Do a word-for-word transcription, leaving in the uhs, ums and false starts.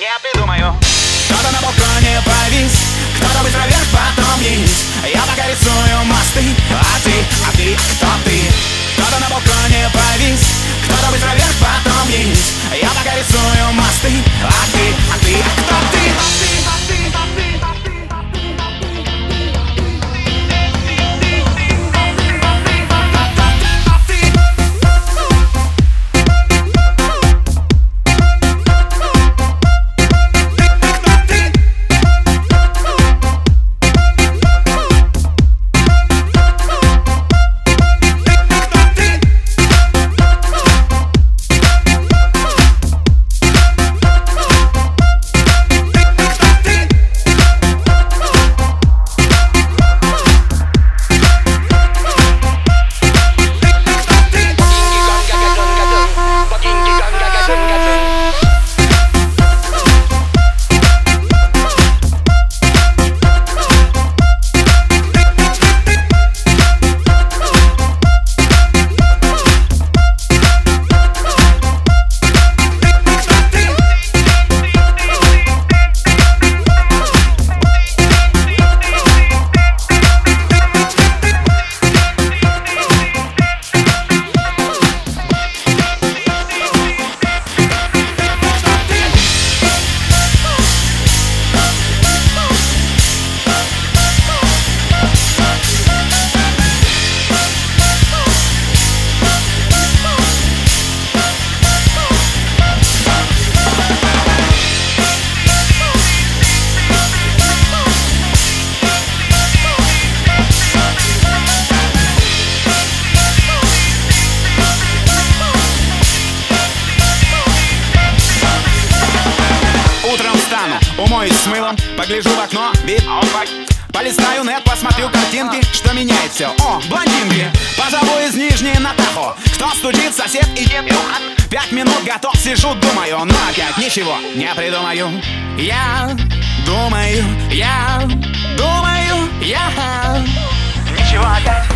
не придумаю. Кто-то на балконе повис, кто-то быстро вверх, потом вниз. Я пока рисую мосты, а ты, а ты, кто ты? Кто-то на балконе повис, кто-то быстро вверх, потом вниз. Я пока рисую мосты, а ты, а ты, кто ты? Умоюсь с мылом, погляжу в окно, вид полистаю нет, посмотрю картинки, что меняет все. О, блондинки, позову из Нижней Натахо. Кто стучит, сосед и дед. Пять минут готов, сижу, думаю, но опять ничего не придумаю. Я думаю, я думаю, я ничего опять